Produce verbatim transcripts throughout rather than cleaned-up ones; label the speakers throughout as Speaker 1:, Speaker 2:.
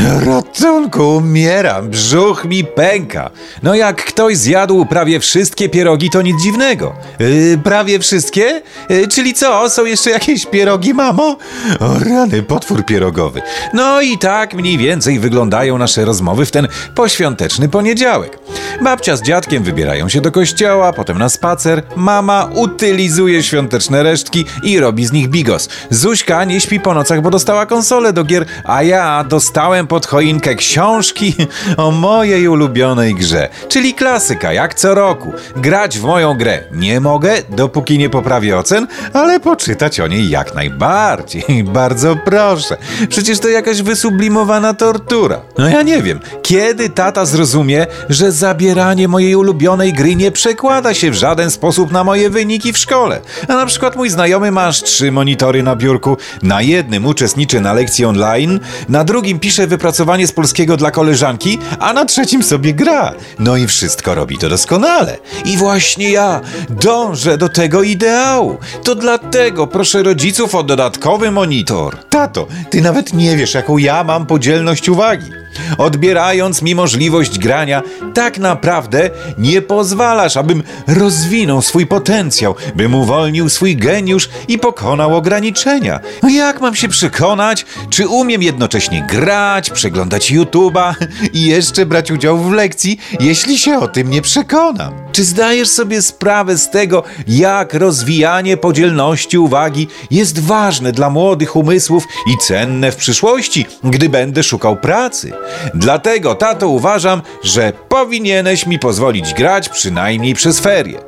Speaker 1: Ratunku, umieram, brzuch mi pęka. No jak ktoś zjadł prawie wszystkie pierogi, to nic dziwnego. Yy, prawie wszystkie? Yy, czyli co, są jeszcze jakieś pierogi, mamo? O rany, potwór pierogowy. No i tak mniej więcej wyglądają nasze rozmowy w ten poświąteczny poniedziałek. Babcia z dziadkiem wybierają się do kościoła, potem na spacer. Mama utylizuje świąteczne resztki i robi z nich bigos. Zuśka nie śpi po nocach, bo dostała konsolę do gier, a ja dostałem pod choinkę książki o mojej ulubionej grze, czyli klasyka, jak co roku. Grać w moją grę nie mogę, dopóki nie poprawię ocen, ale poczytać o niej jak najbardziej. Bardzo proszę. Przecież to jakaś wysublimowana tortura. No ja nie wiem, kiedy tata zrozumie, że zabieranie mojej ulubionej gry nie przekłada się w żaden sposób na moje wyniki w szkole. A na przykład mój znajomy ma aż trzy monitory na biurku. Na jednym uczestniczy na lekcji online, na drugim pisze wypracowanie z polskiego dla koleżanki, a na trzecim sobie gra. No i wszystko robi to doskonale. I właśnie ja dążę do tego ideału. To dlatego proszę rodziców o dodatkowy monitor. Tato, ty nawet nie wiesz, jaką ja mam podzielność uwagi. Odbierając mi możliwość grania, tak naprawdę nie pozwalasz, abym rozwinął swój potencjał, bym uwolnił swój geniusz i pokonał ograniczenia. No jak mam się przekonać, czy umiem jednocześnie grać, przeglądać YouTube'a i jeszcze brać udział w lekcji, jeśli się o tym nie przekonam? Czy zdajesz sobie sprawę z tego, jak rozwijanie podzielności uwagi jest ważne dla młodych umysłów i cenne w przyszłości, gdy będę szukał pracy? Dlatego, tato, uważam, że powinieneś mi pozwolić grać przynajmniej przez ferie.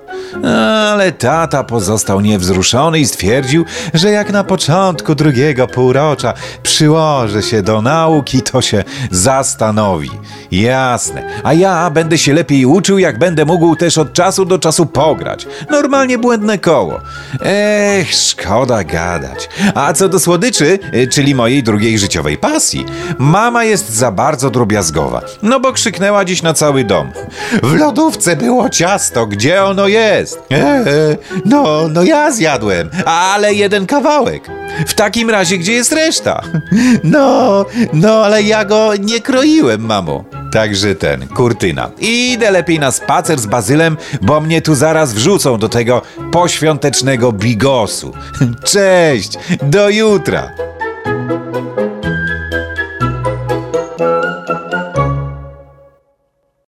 Speaker 1: Ale tata pozostał niewzruszony i stwierdził, że jak na początku drugiego półrocza przyłożę się do nauki, to się zastanowi. Jasne, a ja będę się lepiej uczył, jak będę mógł też od czasu do czasu pograć. Normalnie błędne koło. Ech, szkoda gadać. A co do słodyczy, czyli mojej drugiej życiowej pasji, mama jest za bardzo drobiazgowa, no bo krzyknęła dziś na cały dom: w lodówce było ciasto, gdzie ono jest? Eee, no, no ja zjadłem, ale jeden kawałek. W takim razie, gdzie jest reszta? No, no, ale ja go nie kroiłem, mamo. Także ten, kurtyna. Idę lepiej na spacer z Bazylem, bo mnie tu zaraz wrzucą do tego poświątecznego bigosu. Cześć, do jutra.